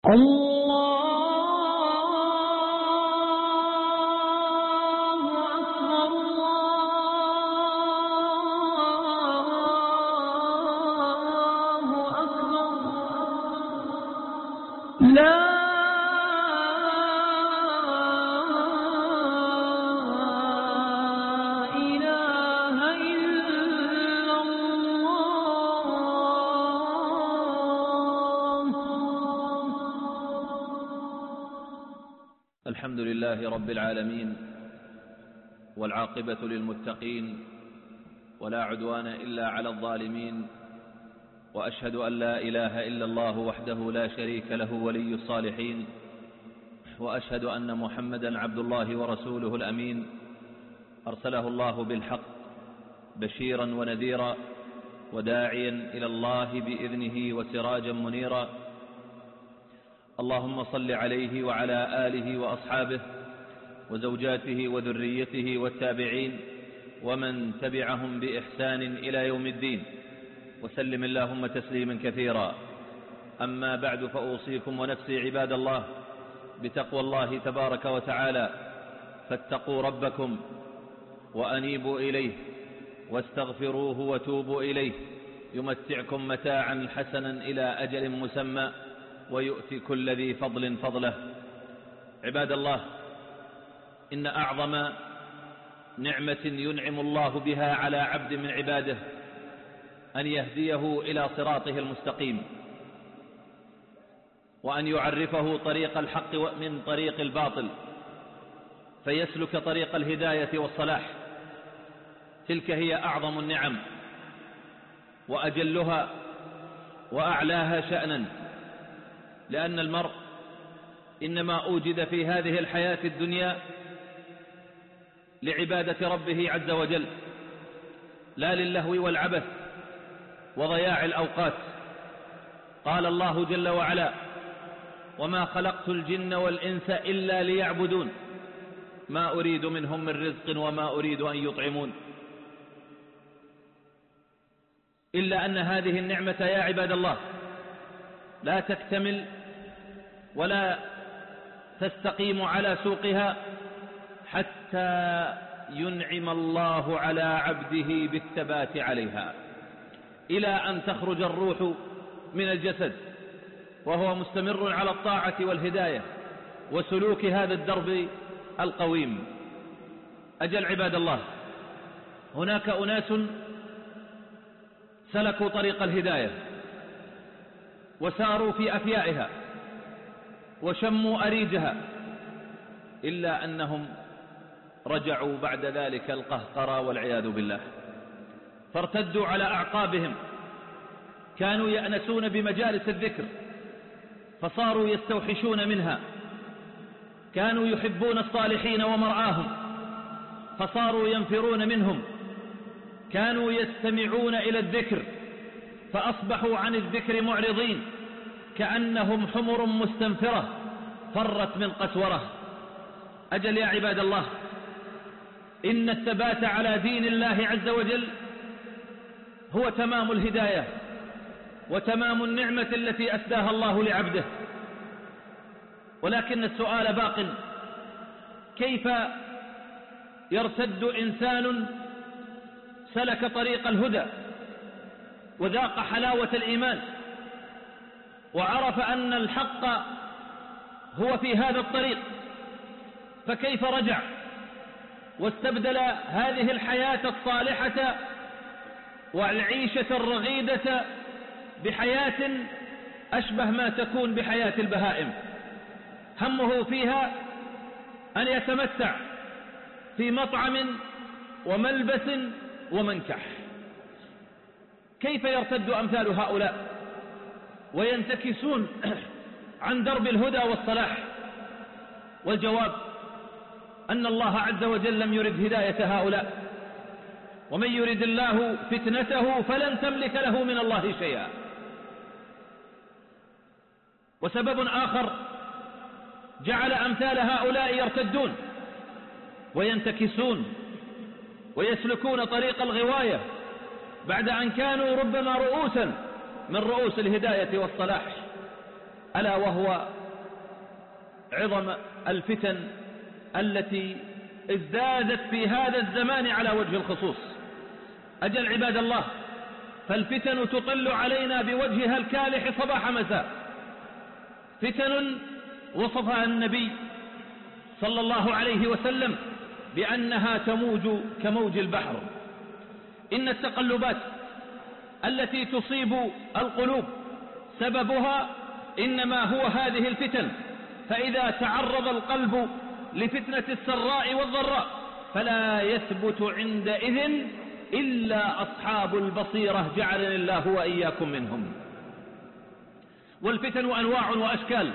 الله أكبر لا إله إلا الله. الحمد لله رب العالمين، والعاقبة للمتقين، ولا عدوان إلا على الظالمين، وأشهد أن لا إله إلا الله وحده لا شريك له ولي الصالحين، وأشهد أن محمدا عبد الله ورسوله الأمين، أرسله الله بالحق بشيرا ونذيرا وداعيا إلى الله بإذنه وسراجا منيرا. اللهم صل عليه وعلى آله وأصحابه وزوجاته وذريته والتابعين ومن تبعهم بإحسان إلى يوم الدين، وسلم اللهم تسليما كثيرا. أما بعد، فأوصيكم ونفسي عباد الله بتقوى الله تبارك وتعالى، فاتقوا ربكم وأنيبوا إليه واستغفروه وتوبوا إليه، يمتعكم متاعا حسنا إلى أجل مسمى، ويؤتي كل ذي فضل فضله. عباد الله، إن أعظم نعمة ينعم الله بها على عبد من عباده أن يهديه إلى صراطه المستقيم، وأن يعرفه طريق الحق من طريق الباطل، فيسلك طريق الهداية والصلاح. تلك هي أعظم النعم وأجلها وأعلاها شأنا، لأن المرء إنما أوجد في هذه الحياة الدنيا لعبادة ربه عز وجل، لا للهو والعبث وضياع الأوقات. قال الله جل وعلا: وما خلقت الجن والإنس إلا ليعبدون ما أريد منهم من رزق وما أريد أن يطعمون. إلا أن هذه النعمة يا عباد الله لا تكتمل ولا تستقيم على سوقها حتى ينعم الله على عبده بالثبات عليها، إلى أن تخرج الروح من الجسد وهو مستمر على الطاعة والهداية وسلوك هذا الدرب القويم. أجل عباد الله، هناك أناس سلكوا طريق الهداية وساروا في أفيائها وشموا أريجها، إلا أنهم رجعوا بعد ذلك القهقرى والعياذ بالله، فارتدوا على أعقابهم. كانوا يأنسون بمجالس الذكر فصاروا يستوحشون منها، كانوا يحبون الصالحين ومرآهم فصاروا ينفرون منهم، كانوا يستمعون إلى الذكر فأصبحوا عن الذكر معرضين، كأنهم حمر مستنفرة فرت من قسورة. أجل يا عباد الله، إن الثبات على دين الله عز وجل هو تمام الهداية وتمام النعمة التي أسداها الله لعبده. ولكن السؤال باق: كيف يرتد إنسان سلك طريق الهدى وذاق حلاوة الإيمان وعرف أن الحق هو في هذا الطريق، فكيف رجع واستبدل هذه الحياة الصالحة والعيشة الرغيدة بحياة أشبه ما تكون بحياة البهائم، همه فيها أن يتمتع في مطعم وملبس ومنكح؟ كيف يرتد أمثال هؤلاء وينتكسون عن درب الهدى والصلاح؟ والجواب أن الله عز وجل لم يرد هداية هؤلاء، ومن يرد الله فتنته فلن تملك له من الله شيئا. وسبب آخر جعل أمثال هؤلاء يرتدون وينتكسون ويسلكون طريق الغواية بعد أن كانوا ربما رؤوسا من رؤوس الهداية والصلاح، ألا وهو عظم الفتن التي ازدادت في هذا الزمان على وجه الخصوص. أجل عباد الله، فالفتن تطل علينا بوجهها الكالح صباح مساء. فتن وصفها النبي صلى الله عليه وسلم بأنها تموج كموج البحر. إن التقلبات التي تصيب القلوب سببها إنما هو هذه الفتن. فإذا تعرض القلب لفتنة السراء والضراء فلا يثبت عندئذ إلا أصحاب البصيرة، جعلني الله وإياكم منهم. والفتن أنواع وأشكال،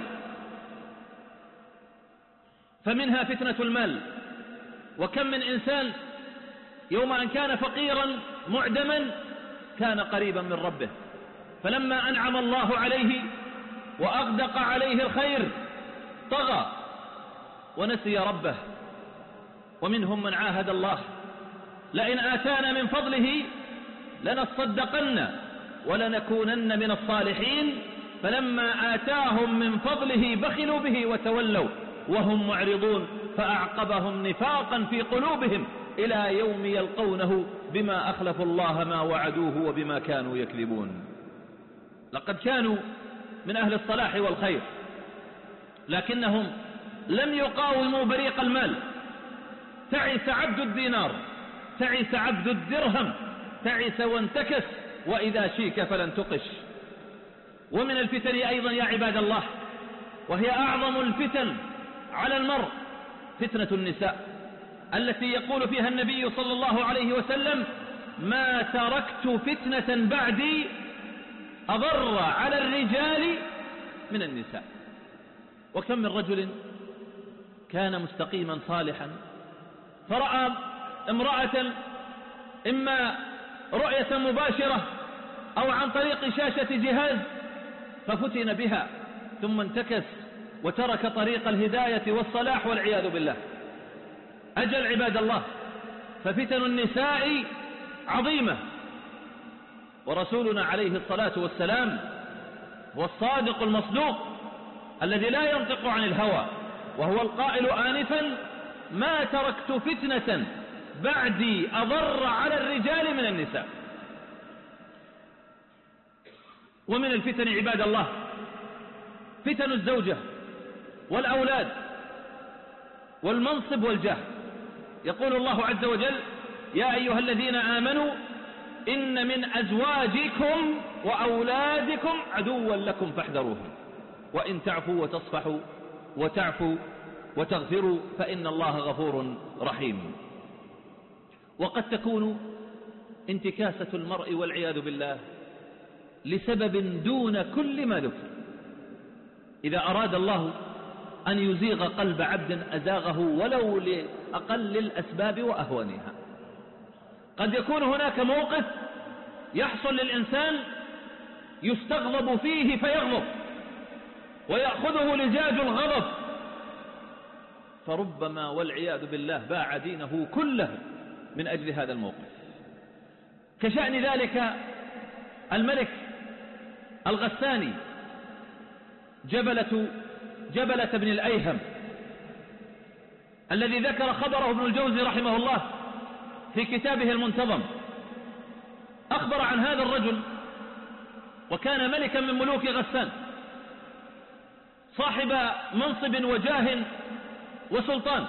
فمنها فتنة المال. وكم من إنسان يوم أن كان فقيرا معدما كان قريبا من ربه، فلما أنعم الله عليه وأغدق عليه الخير طغى ونسي ربه. ومنهم من عاهد الله لئن آتانا من فضله لنصدقن ولنكونن من الصالحين، فلما آتاهم من فضله بخلوا به وتولوا وهم معرضون، فأعقبهم نفاقا في قلوبهم إلى يوم يلقونه بما أخلفوا الله ما وعدوه وبما كانوا يكذبون. لقد كانوا من أهل الصلاح والخير، لكنهم لم يقاوموا بريق المال. تعس عبد الدينار، تعس عبد الدرهم، تعس وانتكس، وإذا شيك فلن تقش. ومن الفتن أيضا يا عباد الله، وهي أعظم الفتن على المرء، فتنة النساء، التي يقول فيها النبي صلى الله عليه وسلم: ما تركت فتنة بعدي أضر على الرجال من النساء. وكم من رجل كان مستقيما صالحا فرأى امرأة إما رؤية مباشرة أو عن طريق شاشة جهاز ففتن بها، ثم انتكس وترك طريق الهداية والصلاح والعياذ بالله. أجل عباد الله، ففتن النساء عظيمة، ورسولنا عليه الصلاة والسلام هو الصادق المصدوق الذي لا ينطق عن الهوى، وهو القائل آنفا: ما تركت فتنة بعدي أضر على الرجال من النساء. ومن الفتن عباد الله فتن الزوجة والأولاد والمنصب والجاه. يقول الله عز وجل: يا أيها الذين آمنوا إن من أزواجكم وأولادكم عدوا لكم فاحذروهم وإن تعفوا وتصفحوا وتعفوا وتغفروا فإن الله غفور رحيم. وقد تكون انتكاسة المرء والعياذ بالله لسبب دون كل ما ذكر. إذا أراد الله أن يزيغ قلب عبد أزاغه ولو لأقل الأسباب وأهونها. قد يكون هناك موقف يحصل للإنسان يستغضب فيه فيغضب ويأخذه لجاج الغضب، فربما والعياذ بالله باع دينه كله من أجل هذا الموقف. كشأن ذلك الملك الغساني جبلة بن الأيهم، الذي ذكر خبره ابن الجوزي رحمه الله في كتابه المنتظم. أخبر عن هذا الرجل، وكان ملكا من ملوك غسان، صاحب منصب وجاه وسلطان.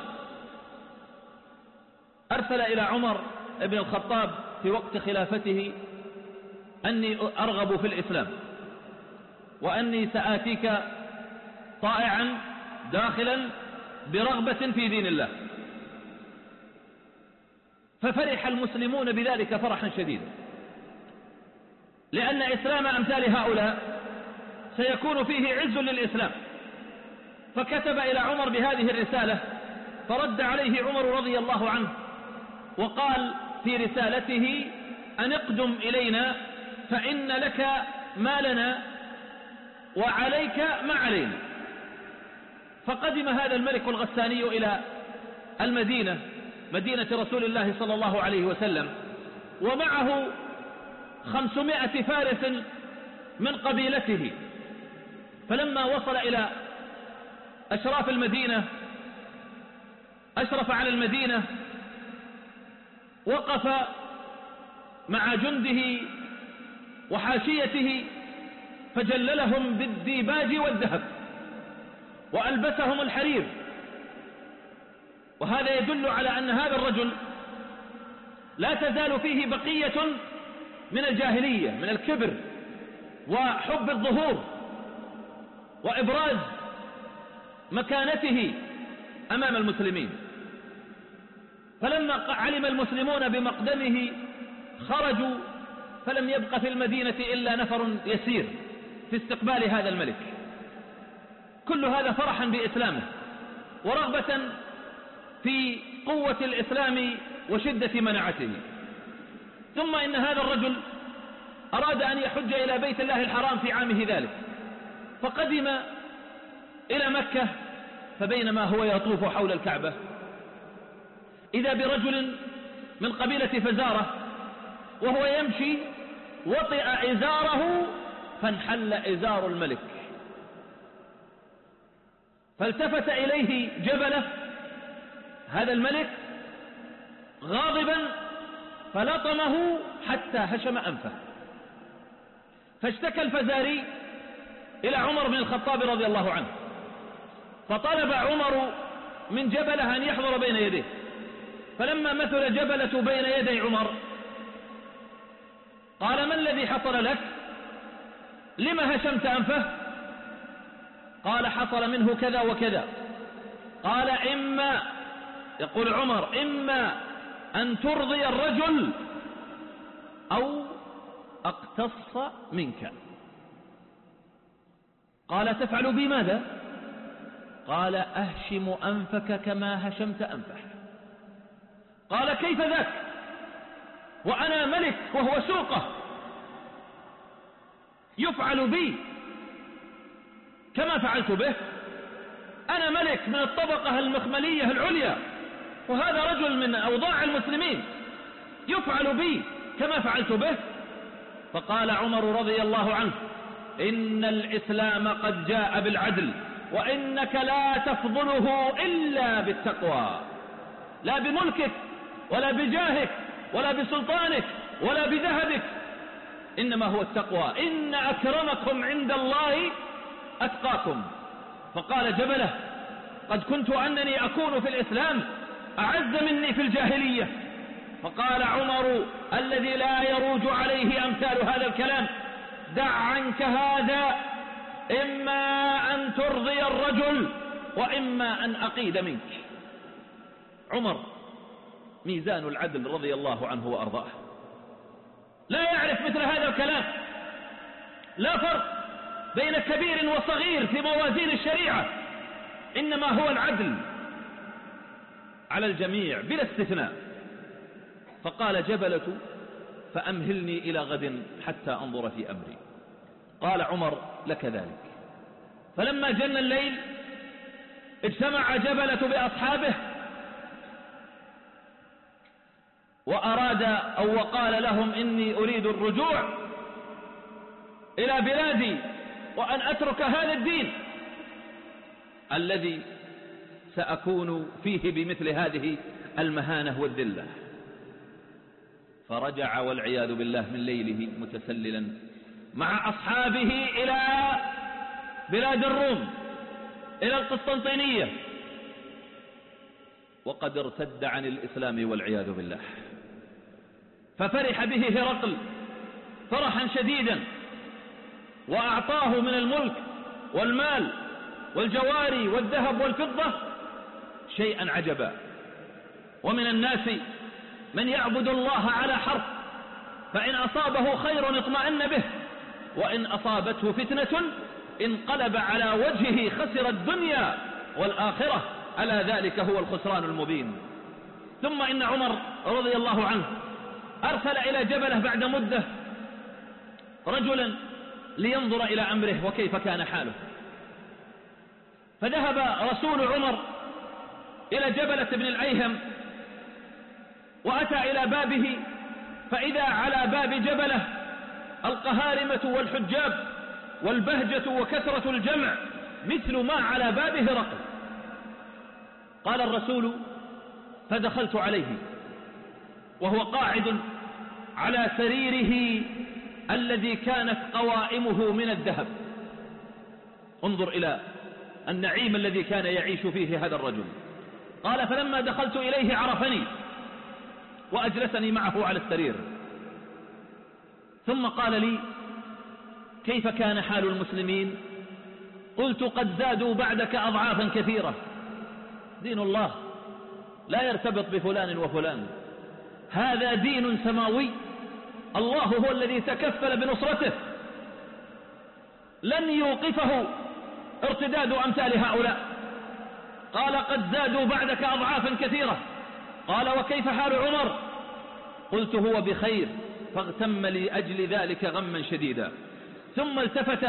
أرسل إلى عمر بن الخطاب في وقت خلافته: أني أرغب في الإسلام، وأني سآتيك طائعا داخلا برغبة في دين الله. ففرح المسلمون بذلك فرحا شديدا، لأن إسلام أمثال هؤلاء سيكون فيه عز للإسلام. فكتب إلى عمر بهذه الرسالة، فرد عليه عمر رضي الله عنه وقال في رسالته: أن اقدم إلينا فإن لك ما لنا وعليك ما علينا. فقدم هذا الملك الغساني إلى المدينة، مدينة رسول الله صلى الله عليه وسلم، ومعه 500 فارس من قبيلته. فلما وصل إلى أشراف المدينة أشرف على المدينة، وقف مع جنده وحاشيته فجللهم بالديباج والذهب وألبسهم الحرير. وهذا يدل على أن هذا الرجل لا تزال فيه بقية من الجاهلية، من الكبر وحب الظهور وإبراز مكانته أمام المسلمين. فلما علم المسلمون بمقدمه خرجوا، فلم يبق في المدينة إلا نفر يسير في استقبال هذا الملك، كل هذا فرحا بإسلامه ورغبة في قوة الإسلام وشدة مناعته. ثم إن هذا الرجل أراد أن يحج إلى بيت الله الحرام في عامه ذلك، فقدم إلى مكة، فبينما هو يطوف حول الكعبة إذا برجل من قبيلة فزارة وهو يمشي وطئ إزاره فانحل إزار الملك، فالتفت إليه جبلة هذا الملك غاضبا فلطمه حتى هشم أنفه. فاشتكى الفزاري إلى عمر بن الخطاب رضي الله عنه، فطلب عمر من جبلة أن يحضر بين يديه. فلما مثل جبلة بين يدي عمر قال: ما الذي حصل لك؟ لما هشمت أنفه؟ قال: حصل منه كذا وكذا. قال: إما، يقول عمر، إما أن ترضي الرجل أو أقتص منك. قال: تفعل بي ماذا؟ قال: أهشم أنفك كما هشمت أنفه. قال: كيف ذاك وأنا ملك وهو سوقه؟ يفعل بي كما فعلت به؟ أنا ملك من الطبقة المخملية العليا، وهذا رجل من أوضاع المسلمين، يفعل بي كما فعلت به؟ فقال عمر رضي الله عنه: إن الإسلام قد جاء بالعدل، وإنك لا تفضله إلا بالتقوى، لا بملكك ولا بجاهك ولا بسلطانك ولا بذهبك، إنما هو التقوى. إن أكرمكم عند الله أتقاكم. فقال جبلة: قد كنت أنني أكون في الإسلام أعز مني في الجاهلية. فقال عمر الذي لا يروج عليه أمثال هذا الكلام: دع عنك هذا، إما أن ترضي الرجل وإما أن أقيد منك. عمر ميزان العدل رضي الله عنه وأرضاه، لا يعرف مثل هذا الكلام، لا فرق بين كبير وصغير في موازين الشريعة، إنما هو العدل على الجميع بلا استثناء. فقال جبلة: فأمهلني إلى غد حتى أنظر في أمري. قال عمر: لك ذلك. فلما جن الليل اجتمع جبلة بأصحابه وأراد أو وقال لهم: إني أريد الرجوع إلى بلادي وأن أترك هذا الدين الذي سأكون فيه بمثل هذه المهانة والذلة. فرجع والعياذ بالله من ليله متسللا مع أصحابه إلى بلاد الروم، إلى القسطنطينية، وقد ارتد عن الإسلام والعياذ بالله. ففرح به هرقل فرحا شديدا، وأعطاه من الملك والمال والجواري والذهب والفضة شيئا عجبا. ومن الناس من يعبد الله على حرف، فإن أصابه خير اطمأن به، وإن أصابته فتنة انقلب على وجهه، خسر الدنيا والآخرة، ألا ذلك هو الخسران المبين. ثم إن عمر رضي الله عنه أرسل إلى جبلة بعد مدة رجلا لينظر إلى أمره وكيف كان حاله. فذهب رسول عمر إلى جبلة بن الأيهم وأتى إلى بابه، فإذا على باب جبلة القهارمة والحجاب والبهجة وكثرة الجمع مثل ما على بابه رقم. قال الرسول: فدخلت عليه وهو قاعد على سريره الذي كانت قوائمه من الذهب. انظر إلى النعيم الذي كان يعيش فيه هذا الرجل. قال: فلما دخلت إليه عرفني وأجلسني معه على السرير، ثم قال لي: كيف كان حال المسلمين؟ قلت: قد زادوا بعدك أضعافا كثيرة. دين الله لا يرتبط بفلان وفلان، هذا دين سماوي، الله هو الذي تكفل بنصرته، لن يوقفه ارتداد أمثال هؤلاء. قال: قد زادوا بعدك أضعافا كثيرة. قال: وكيف حال عمر؟ قلت: هو بخير، فاغتم لي أجل ذلك غما شديدا. ثم التفت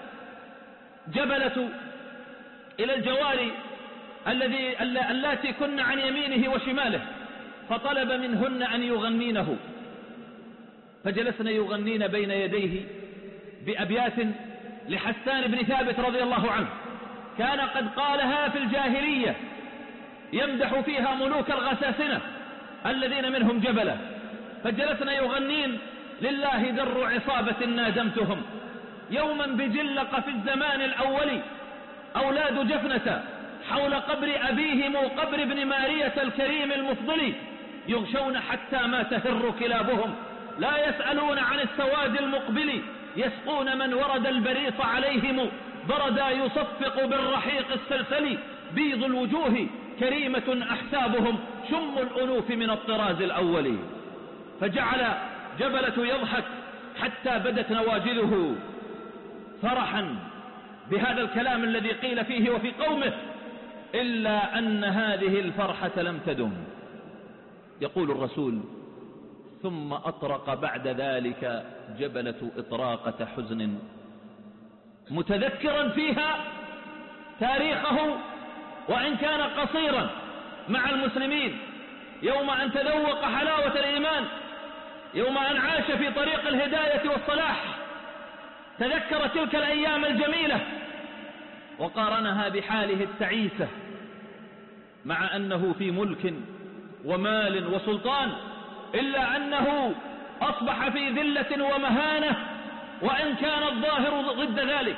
جبلة إلى الجواري اللاتي كن عن يمينه وشماله، فطلب منهن أن يغنينه، فجلسن يغنين بين يديه بأبيات لحسان بن ثابت رضي الله عنه، كان قد قالها في الجاهلية يمدح فيها ملوك الغساسنة الذين منهم جبلة. فجلسن يغنين: لله در عصابة نادمتهم يوما بجلق في الزمان الأول، أولاد جفنة حول قبر أبيهم قبر ابن مارية الكريم المفضل، يغشون حتى ما تهر كلابهم، لا يسألون عن السواد المقبل، يسقون من ورد البريص عليهم، بردا يصفق بالرحيق السلسل، بيض الوجوه كريمة أحسابهم، شم الأنوف من الطراز الأول. فجعل جبلة يضحك حتى بدت نواجذه فرحا بهذا الكلام الذي قيل فيه وفي قومه، إلا أن هذه الفرحة لم تدم. يقول الرسول: ثم أطرق بعد ذلك جبلة إطراقة حزن، متذكرا فيها تاريخه وإن كان قصيرا مع المسلمين، يوم أن تذوق حلاوة الإيمان، يوم أن عاش في طريق الهداية والصلاح، تذكر تلك الأيام الجميلة وقارنها بحاله التعيسة، مع أنه في ملك ومال وسلطان، إلا أنه أصبح في ذلة ومهانة، وإن كان الظاهر ضد ذلك،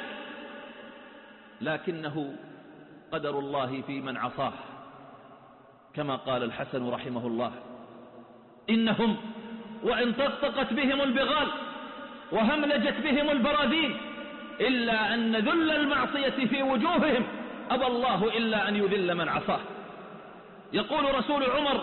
لكنه قدر الله في من عصاه. كما قال الحسن رحمه الله: إنهم وإن طقطقت بهم البغال وهملجت بهم البراذين، إلا أن ذل المعصية في وجوههم أبى الله إلا أن يذل من عصاه. يقول رسول عمر: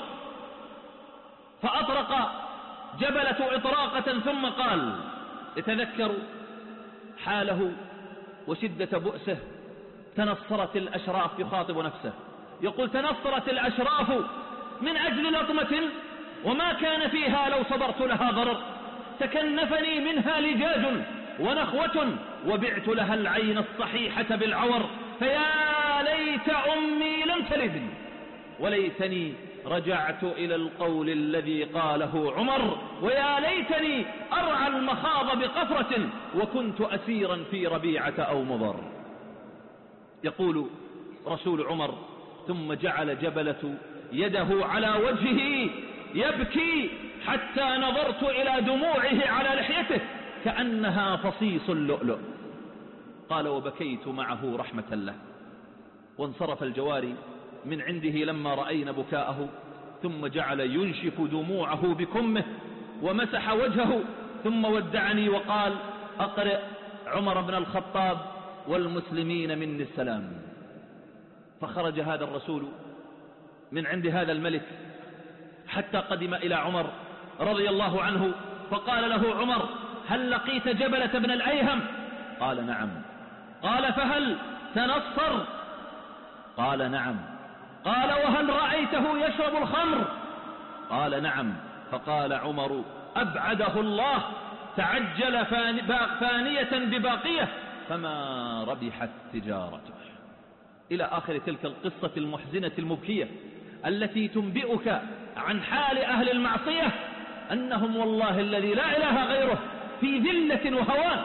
فأطرق جبلة إطراقة ثم قال، يتذكر حاله وشدة بؤسه: تنصرت الأشراف، يخاطب نفسه يقول: تنصرت الأشراف من أجل لطمة وما كان فيها لو صبرت لها ضرر، تكنفني منها لجاج ونخوة وبعت لها العين الصحيحة بالعور، فيا ليت أمي لم تلدني وليتني رجعت إلى القول الذي قاله عمر، ويا ليتني أرعى المخاض بقفرة وكنت أسيرا في ربيعة أو مضر. يقول رسول عمر: ثم جعل جبلة يده على وجهه يبكي حتى نظرت إلى دموعه على لحيته كأنها فصيص اللؤلؤ. قال: وبكيت معه رحمة له. وانصرف الجواري من عنده لما رأينا بكاءه، ثم جعل ينشف دموعه بكمه ومسح وجهه، ثم ودعني وقال: أقرئ عمر بن الخطاب والمسلمين مني السلام. فخرج هذا الرسول من عند هذا الملك حتى قدم إلى عمر رضي الله عنه، فقال له عمر: هل لقيت جبلة بن الأيهم؟ قال: نعم. قال: فهل تنصر؟ قال: نعم. قال: وهل رأيته يشرب الخمر؟ قال: نعم. فقال عمر: أبعده الله، تعجل فانية بباقية فما ربحت تجارته. إلى آخر تلك القصة المحزنة المبكية التي تنبئك عن حال أهل المعصية، أنهم والله الذي لا إله غيره في ذلة وهوان،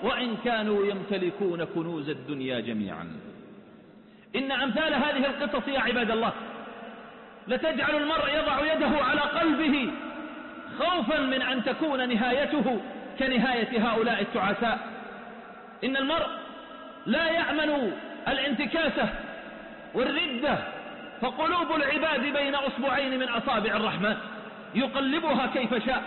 وإن كانوا يمتلكون كنوز الدنيا جميعا. إن أمثال هذه القصص يا عباد الله لتجعل المرء يضع يده على قلبه خوفا من أن تكون نهايته كنهاية هؤلاء التعساء. إن المرء لا يأمن الانتكاسة والردة، فقلوب العباد بين أصبعين من أصابع الرحمن يقلبها كيف شاء،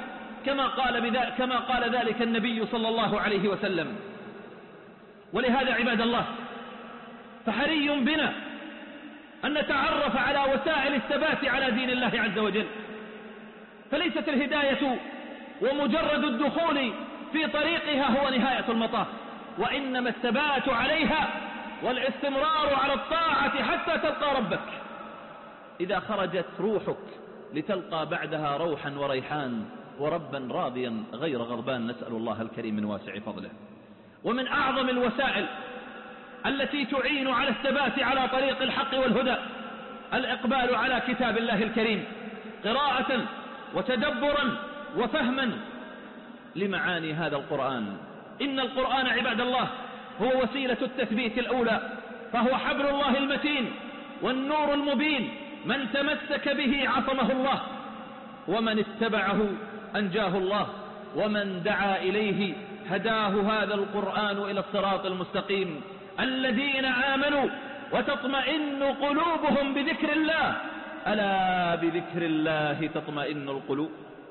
كما قال ذلك النبي صلى الله عليه وسلم. ولهذا عباد الله فحري بنا أن نتعرف على وسائل الثبات على دين الله عز وجل. فليست الهداية ومجرد الدخول في طريقها هو نهاية المطاف، وإنما الثبات عليها والاستمرار على الطاعة حتى تلقى ربك. إذا خرجت روحك لتلقى بعدها روحا وريحان وربا راضيا غير غضبان، نسأل الله الكريم من واسع فضله. ومن أعظم الوسائل التي تعين على الثبات على طريق الحق والهدى الإقبال على كتاب الله الكريم قراءة وتدبرا وفهما لمعاني هذا القرآن. إن القرآن عباد الله هو وسيلة التثبيت الأولى، فهو حبل الله المتين والنور المبين، من تمسك به عصمه الله، ومن اتبعه أنجاه الله، ومن دعا إليه هداه هذا القرآن إلى الصراط المستقيم. الذين آمنوا وتطمئن قلوبهم بذكر الله، ألا بذكر الله تطمئن القلوب.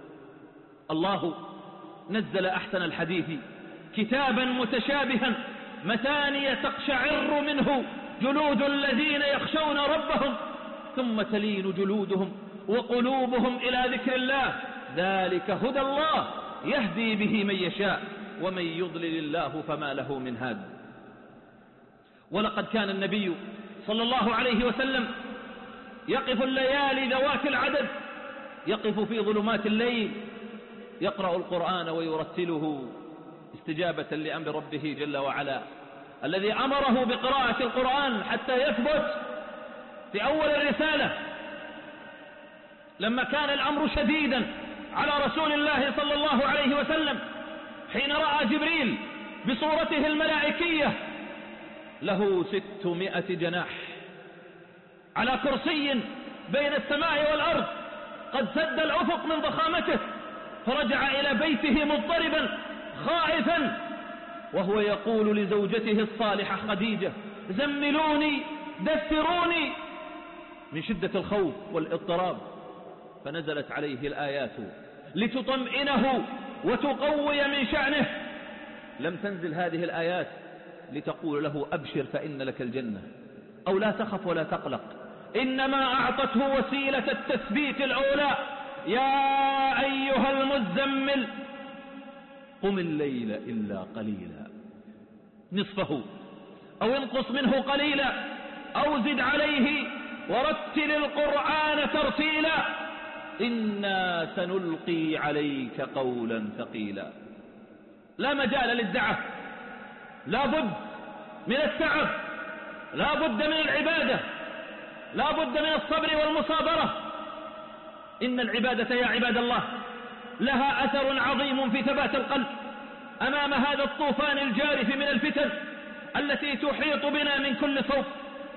الله نزل أحسن الحديث كتابا متشابها مثانية تقشعر منه جلود الذين يخشون ربهم ثم تلين جلودهم وقلوبهم إلى ذكر الله، ذلك هدى الله يهدي به من يشاء ومن يضلل الله فما له من هاد. ولقد كان النبي صلى الله عليه وسلم يقف الليالي ذوات العدد، يقف في ظلمات الليل يقرأ القرآن ويرتله استجابة لأمر ربه جل وعلا، الذي أمره بقراءة القرآن حتى يثبت. في أول الرسالة لما كان الأمر شديدا على رسول الله صلى الله عليه وسلم حين رأى جبريل بصورته الملائكية له 600 جناح على كرسي بين السماء والأرض قد سد الأفق من ضخامته، فرجع إلى بيته مضطربا خائفا وهو يقول لزوجته الصالحة خديجة: زملوني دثروني، من شدة الخوف والاضطراب. فنزلت عليه الآيات لتطمئنه وتقوي من شأنه. لم تنزل هذه الآيات لتقول له أبشر فإن لك الجنة أو لا تخف ولا تقلق، إنما أعطته وسيلة التثبيت الأولى: يا أيها المزمل قم الليل إلا قليلا نصفه أو انقص منه قليلا أو زد عليه ورتل القرآن ترتيلا إنا سنلقي عليك قولا ثقيلا. لا مجال للدعة، لا بد من التعب، لا بد من العبادة، لا بد من الصبر والمصابرة. إن العبادة يا عباد الله لها أثر عظيم في ثبات القلب أمام هذا الطوفان الجارف من الفتن التي تحيط بنا من كل صوب.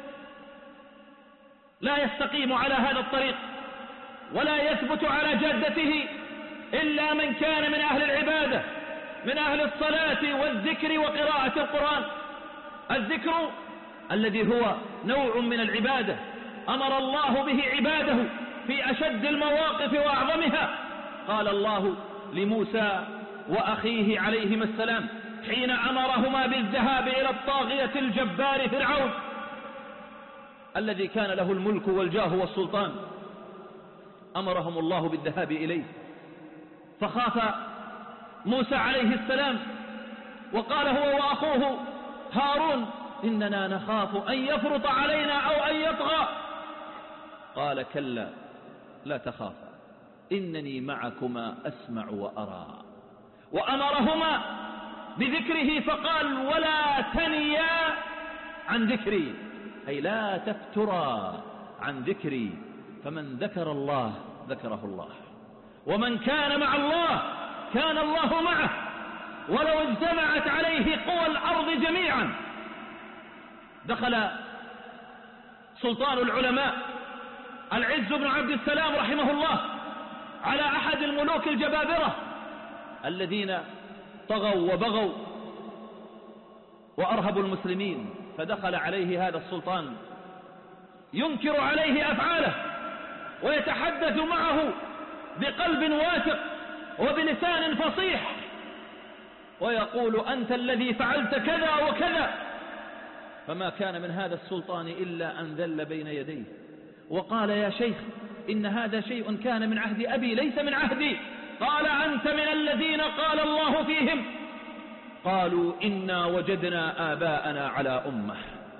لا يستقيم على هذا الطريق ولا يثبت على جادته إلا من كان من أهل العبادة، من أهل الصلاة والذكر وقراءة القرآن. الذكر الذي هو نوع من العبادة أمر الله به عباده في أشد المواقف وأعظمها. قال الله لموسى وأخيه عليهما السلام حين أمرهما بالذهاب إلى الطاغية الجبار فرعون الذي كان له الملك والجاه والسلطان، أمرهم الله بالذهاب إليه، فخاف موسى عليه السلام وقال هو وأخوه هارون: إننا نخاف أن يفرط علينا أو أن يطغى. قال: كلا لا تخافا إنني معكما أسمع وأرى. وأمرهما بذكره فقال: ولا تنيا عن ذكري، أي لا تفترا عن ذكري، فمن ذكر الله ذكره الله، ومن كان مع الله كان الله معه. ولو اجتمعت عليه قوى الأرض جميعا. دخل سلطان العلماء العز بن عبد السلام رحمه الله على أحد الملوك الجبابرة الذين طغوا وبغوا وأرهبوا المسلمين، فدخل عليه هذا السلطان ينكر عليه أفعاله ويتحدث معه بقلب واثق وبلسان فصيح، ويقول أنت الذي فعلت كذا وكذا. فما كان من هذا السلطان إلا أن ذل بين يديه وقال يا شيخ إن هذا شيء كان من عهد أبي ليس من عهدي. قال أنت من الذين قال الله فيهم قالوا إنا وجدنا آباءنا على أمة.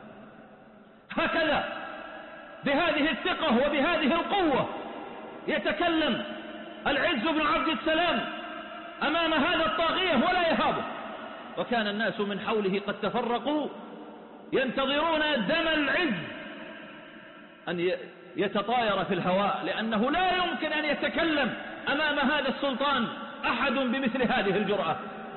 هكذا بهذه الثقة وبهذه القوة يتكلم العز بن عبد السلام أمام هذا الطاغية ولا يهابه. وكان الناس من حوله قد تفرقوا ينتظرون دم العز أن يتطاير في الهواء، لأنه لا يمكن أن يتكلم أمام هذا السلطان أحد بمثل هذه الجرأة.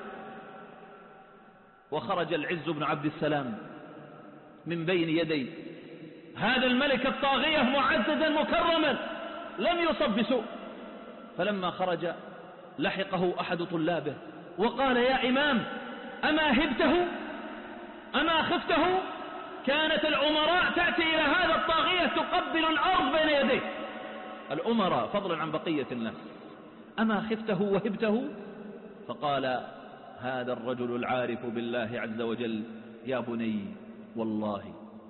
وخرج العز بن عبد السلام من بين يدي هذا الملك الطاغية معززا مكرما لم يصب بسوء. فلما خرج لحقه أحد طلابه وقال يا إمام أما هبته أما خفته؟ كانت الأمراء تأتي إلى هذا الطاغية تقبل الأرض بين يديه، الأمراء فضلا عن بقية الناس، أما خفته وهبته؟ فقال هذا الرجل العارف بالله عز وجل يا بني والله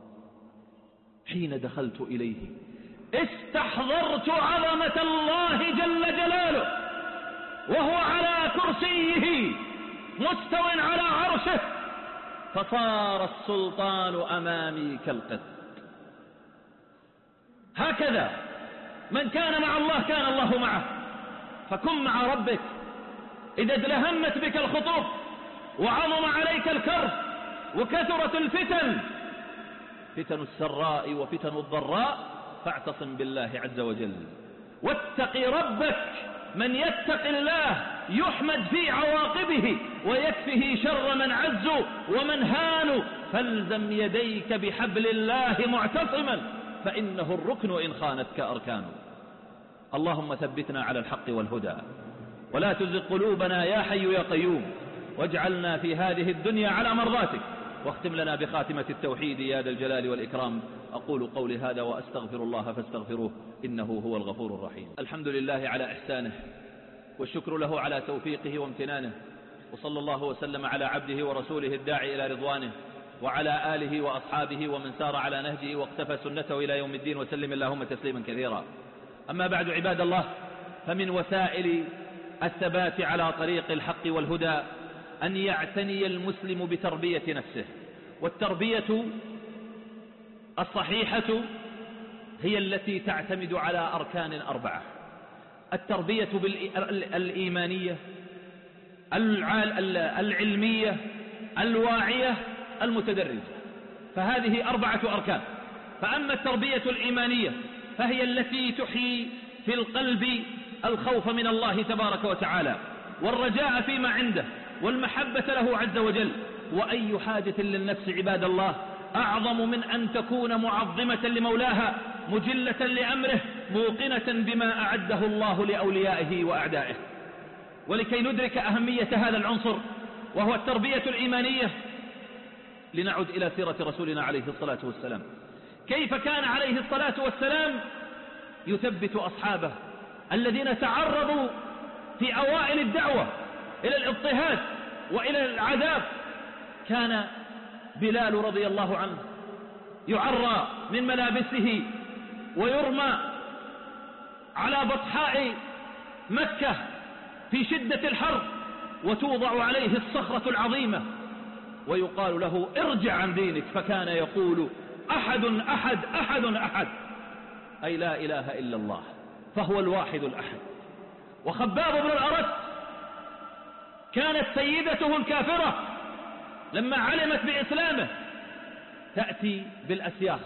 حين دخلت إليه استحضرت عظمة الله جل جلاله وهو على كرسيه مستو على عرشه، فصار السلطان أمامي كالقط. هكذا من كان مع الله كان الله معه، فكن مع ربك إذا ازدهمت بك الخطوب وعظم عليك الكرب وكثرت الفتن، فتن السراء وفتن الضراء، فاعتصم بالله عز وجل واتق ربك. من يتق الله يحمد في عواقبه ويكفه شر من عزوا ومن هانوا، فالزم يديك بحبل الله معتصما فإنه الركن إن خانتك أركانه. اللهم ثبتنا على الحق والهدى ولا تزغ قلوبنا يا حي يا قيوم، واجعلنا في هذه الدنيا على مرضاتك، واختم لنا بخاتمة التوحيد يا ذا الجلال والإكرام. أقول قولي هذا وأستغفر الله فاستغفروه إنه هو الغفور الرحيم. الحمد لله على إحسانه والشكر له على توفيقه وامتنانه، وصلى الله وسلم على عبده ورسوله الداعي إلى رضوانه وعلى آله وأصحابه ومن سار على نهجه واقتفى سنته إلى يوم الدين، وسلم اللهم تسليما كثيرا. أما بعد عباد الله، فمن وسائل الثبات على طريق الحق والهدى أن يعتني المسلم بتربية نفسه، والتربية الصحيحة هي التي تعتمد على أركان 4: التربية الإيمانية، العلمية، الواعية، المتدرجة. فهذه 4 أركان. فأما التربية الإيمانية فهي التي تحيي في القلب الخوف من الله تبارك وتعالى والرجاء فيما عنده والمحبة له عز وجل. وأي حاجة للنفس عباد الله أعظم من أن تكون معظمة لمولاها مجلة لأمره موقنة بما أعده الله لأوليائه وأعدائه. ولكي ندرك أهمية هذا العنصر وهو التربية الإيمانية لنعد إلى سيرة رسولنا عليه الصلاة والسلام. كيف كان عليه الصلاة والسلام يثبت أصحابه الذين تعرضوا في أوائل الدعوة إلى الاضطهاد وإلى العذاب. كان بلال رضي الله عنه يعرى من ملابسه ويرمى على بطحاء مكة في شدة الحر، وتوضع عليه الصخرة العظيمة ويقال له ارجع عن دينك، فكان يقول أحد أحد أحد أحد، أي لا إله إلا الله، فهو الواحد الأحد. وخباب بن الأرت كانت سيدته الكافرة لما علمت بإسلامه تأتي بالأسياخ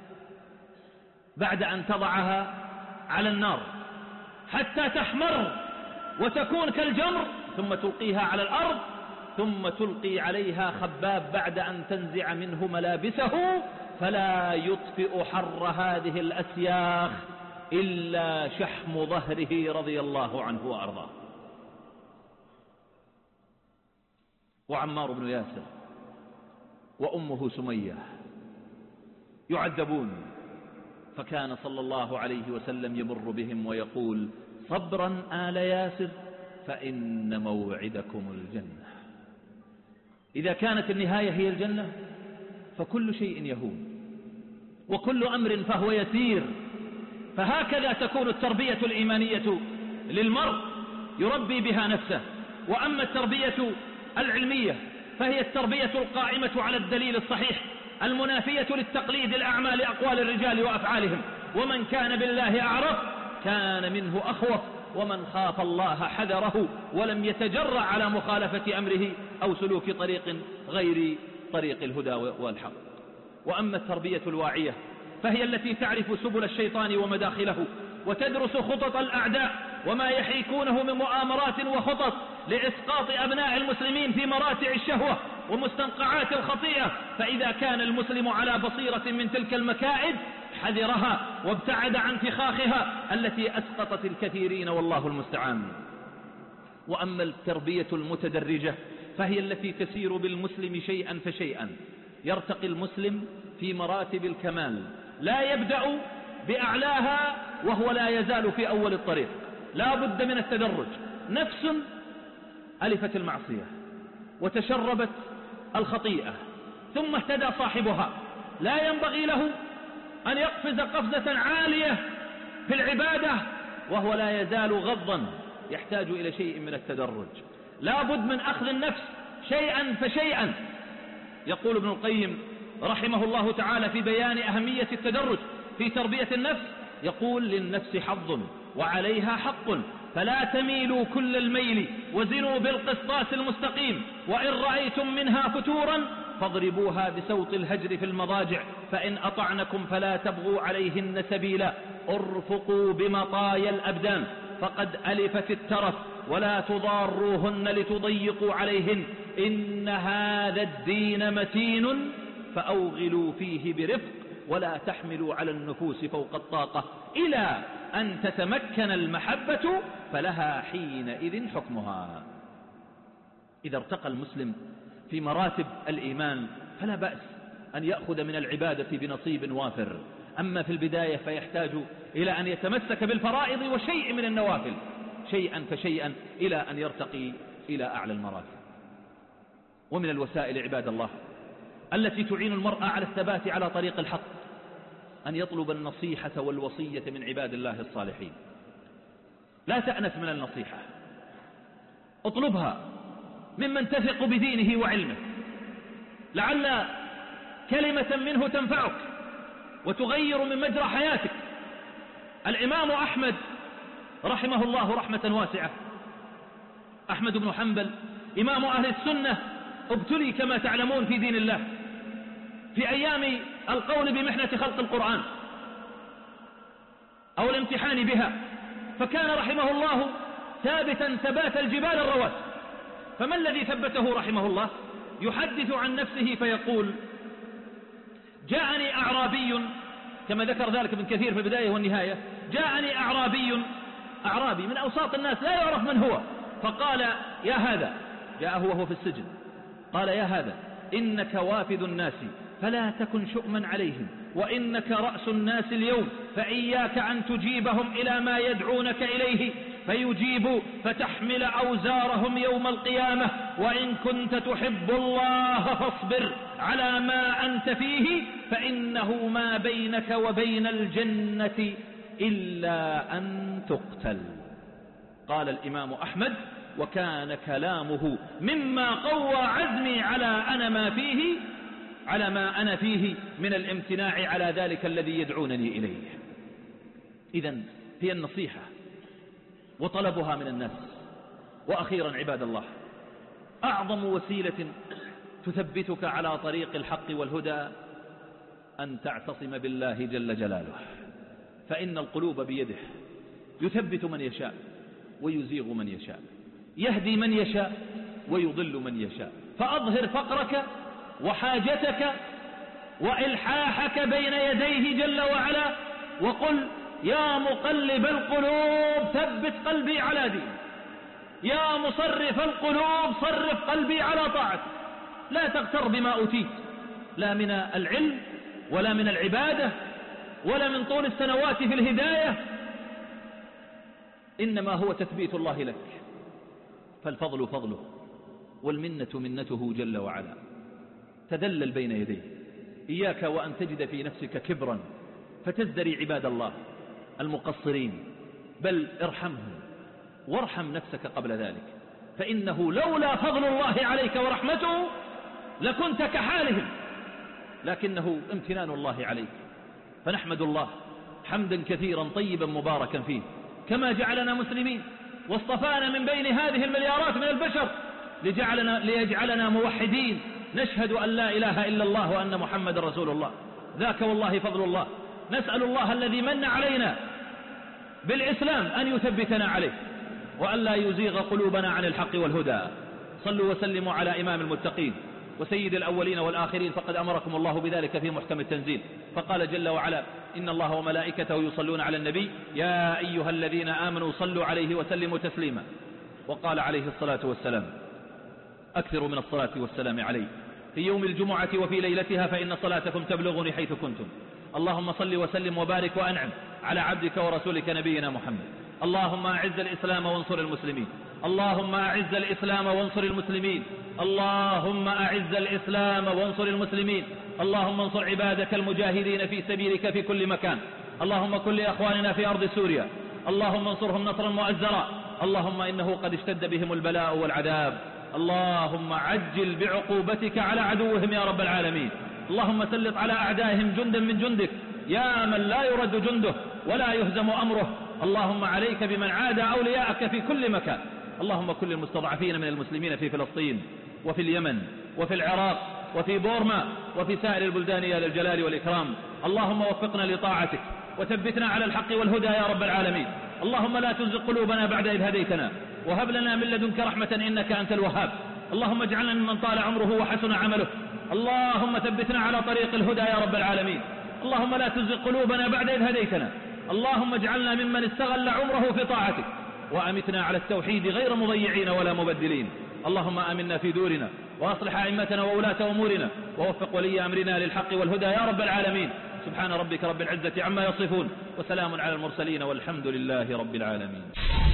بعد أن تضعها على النار حتى تحمر وتكون كالجمر، ثم تلقيها على الأرض ثم تلقي عليها خباب بعد أن تنزع منه ملابسه، فلا يطفئ حر هذه الأسياخ إلا شحم ظهره رضي الله عنه وأرضاه. وعمار بن ياسر وأمه سمية يعذبون، فكان صلى الله عليه وسلم يمر بهم ويقول: صبرا آل ياسر فإن موعدكم الجنة. إذا كانت النهاية هي الجنة فكل شيء يهون، وكل أمر فهو يسير. فهكذا تكون التربية الإيمانية للمرء يربي بها نفسه. وأما التربية العلمية فهي التربية القائمة على الدليل الصحيح المنافية للتقليد الأعمى لأقوال الرجال وأفعالهم. ومن كان بالله أعرف كان منه أخوف، ومن خاف الله حذره ولم يتجرأ على مخالفة أمره أو سلوك طريق غير طريق الهدى والحق. وأما التربية الواعية فهي التي تعرف سبل الشيطان ومداخله، وتدرس خطط الأعداء وما يحيكونه من مؤامرات وخطط لإسقاط أبناء المسلمين في مراتع الشهوة ومستنقعات الخطيئة. فإذا كان المسلم على بصيرة من تلك المكائد حذرها وابتعد عن فخاخها التي أسقطت الكثيرين، والله المستعان. وأما التربية المتدرجة فهي التي تسير بالمسلم شيئا فشيئا، يرتقي المسلم في مراتب الكمال، لا يبدأ بأعلاها وهو لا يزال في أول الطريق، لا بد من التدرج. نفس ألفت المعصية وتشربت الخطيئة ثم اهتدى صاحبها، لا ينبغي له أن يقفز قفزة عالية في العبادة وهو لا يزال غضا، يحتاج إلى شيء من التدرج. لا بد من أخذ النفس شيئا فشيئا. يقول ابن القيم رحمه الله تعالى في بيان أهمية التدرج في تربية النفس، يقول: للنفس حظ وعليها حق، فلا تميلوا كل الميل وزنوا بالقسطاس المستقيم، وإن رأيتم منها فتورا فاضربوها بسوط الهجر في المضاجع، فإن أطعنكم فلا تبغوا عليهن سبيلا، ارفقوا بمطايا الأبدان فقد ألفت الترف، ولا تضاروهن لتضيقوا عليهن، إن هذا الدين متين فأوغلوا فيه برفق، ولا تحملوا على النفوس فوق الطاقة، إلى أن تتمكن المحبة فلها حينئذ حكمها. إذا ارتقى المسلم في مراتب الإيمان فلا بأس أن يأخذ من العبادة بنصيب وافر، أما في البداية فيحتاج إلى أن يتمسك بالفرائض وشيء من النوافل شيئا فشيئا إلى أن يرتقي إلى أعلى المراتب. ومن الوسائل عباد الله التي تعين المرء على الثبات على طريق الحق أن يطلب النصيحة والوصية من عباد الله الصالحين. لا تأنس من النصيحة، اطلبها ممن تثق بدينه وعلمه، لعل كلمة منه تنفعك وتغير من مجرى حياتك. الإمام أحمد رحمه الله رحمة واسعة، أحمد بن حنبل إمام أهل السنة، ابتلي كما تعلمون في دين الله في أيام القول بمحنة خلق القرآن أو الامتحان بها، فكان رحمه الله ثابتا ثبات الجبال الرواسي. فما الذي ثبته رحمه الله؟ يحدث عن نفسه فيقول: جاءني أعرابي، كما ذكر ذلك ابن كثير في البداية والنهاية، جاءني أعرابي من أوساط الناس لا يعرف من هو، فقال: يا هذا، جاءه وهو في السجن، قال: يا هذا إنك وافد الناس فلا تكن شؤما عليهم، وإنك رأس الناس اليوم، فإياك أن تجيبهم إلى ما يدعونك إليه فيجيبوا فتحمل أوزارهم يوم القيامة، وإن كنت تحب الله فاصبر على ما أنت فيه، فإنه ما بينك وبين الجنة إلا أن تقتل. قال الإمام أحمد: وكان كلامه مما قوى عزمي على ما أنا فيه من الامتناع على ذلك الذي يدعونني إليه. إذن هي النصيحة وطلبها من الناس. وأخيرا عباد الله، أعظم وسيلة تثبتك على طريق الحق والهدى أن تعتصم بالله جل جلاله، فإن القلوب بيده، يثبت من يشاء ويزيغ من يشاء، يهدي من يشاء ويضل من يشاء. فأظهر فقرك وحاجتك وإلحاحك بين يديه جل وعلا، وقل يا مقلب القلوب ثبت قلبي على دينك، يا مصرف القلوب صرف قلبي على طاعتك. لا تغتر بما أوتيت، لا من العلم ولا من العبادة ولا من طول السنوات في الهداية، إنما هو تثبيت الله لك. فالفضل فضله والمنة منته جل وعلا. تذلل بين يديه، إياك وأن تجد في نفسك كبرا فتزدري عباد الله المقصرين، بل ارحمهم وارحم نفسك قبل ذلك، فإنه لولا فضل الله عليك ورحمته لكنت كحالهم، لكنه امتنان الله عليك. فنحمد الله حمدا كثيرا طيبا مباركا فيه، كما جعلنا مسلمين واصطفانا من بين هذه المليارات من البشر ليجعلنا موحدين نشهد أن لا إله إلا الله وأن محمد رسول الله. ذاك والله فضل الله. نسأل الله الذي من علينا بالإسلام أن يثبتنا عليه وأن لا يزيغ قلوبنا عن الحق والهدى. صلوا وسلموا على إمام المتقين وسيد الأولين والآخرين، فقد أمركم الله بذلك في محكم التنزيل، فقال جل وعلا إن الله وملائكته يصلون على النبي يا أيها الذين آمنوا صلوا عليه وسلموا تسليما. وقال عليه الصلاة والسلام أكثروا من الصلاة والسلام عليه في يوم الجمعة وفي ليلتها، فإن صلاتكم تبلغني حيث كنتم. اللهم صل وسلم وبارك وأنعم على عبدك ورسولك نبينا محمد. اللهم أعز الإسلام وانصر المسلمين، اللهم أعز الإسلام وانصر المسلمين، اللهم أعز الإسلام وانصر المسلمين. اللهم انصر عبادك المجاهدين في سبيلك في كل مكان. اللهم كن لأخواننا في أرض سوريا، اللهم انصرهم نصرا مؤزرا. اللهم إنه قد اشتد بهم البلاء والعذاب، اللهم عجل بعقوبتك على عدوهم يا رب العالمين. اللهم سلط على أعدائهم جندا من جندك يا من لا يرد جنده ولا يهزم أمره. اللهم عليك بمن عادى أولياءك في كل مكان. اللهم كل المستضعفين من المسلمين في فلسطين وفي اليمن وفي العراق وفي بورما وفي سائر البلدان يا ذا الجلال والإكرام. اللهم وفقنا لطاعتك وثبتنا على الحق والهدى يا رب العالمين. اللهم لا تزغ قلوبنا بعد إذ هديتنا وهب لنا من لدنك رحمة إنك أنت الوهاب. اللهم اجعلنا ممن طال عمره وحسن عمله. اللهم ثبتنا على طريق الهدى يا رب العالمين. اللهم لا تزغ قلوبنا بعد إذ هديتنا. اللهم اجعلنا ممن استغل عمره في طاعتك، وأمتنا على التوحيد غير مضيعين ولا مبدلين. اللهم آمنا في دورنا وأصلح أئمتنا وولاة أمورنا ووفق ولي أمرنا للحق والهدى يا رب العالمين. سبحان ربك رب العزة عما يصفون وسلام على المرسلين والحمد لله رب العالمين.